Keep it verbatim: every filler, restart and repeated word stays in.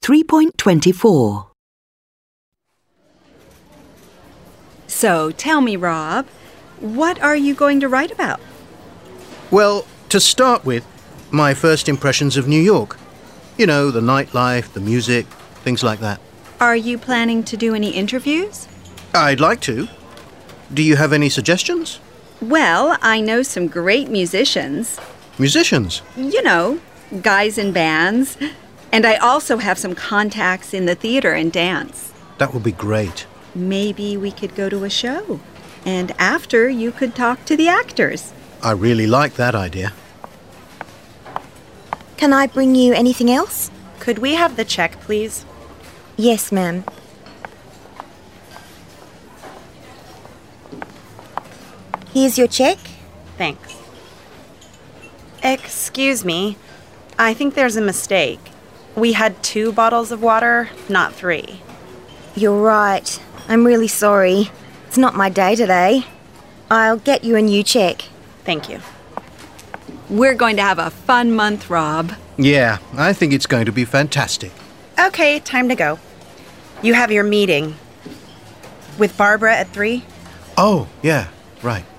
three point two four. So, tell me, Rob, what are you going to write about? Well, to start with, my first impressions of New York. You know, the nightlife, the music, things like that. Are you planning to do any interviews? I'd like to. Do you have any suggestions? Well, I know some great musicians. Musicians? You know, guys in bands. And I also have some contacts in the theater and dance. That would be great. Maybe we could go to a show. And after, you could talk to the actors. I really like that idea. Can I bring you anything else? Could we have the check, please? Yes, ma'am. Here's your check. Thanks. Excuse me. I think there's a mistake. We had two bottles of water, not three. You're right. I'm really sorry. It's not my day today. I'll get you a new check. Thank you. We're going to have a fun month, Rob. Yeah, I think it's going to be fantastic. Okay, time to go. You have your meeting with Barbara at three? Oh, yeah, right.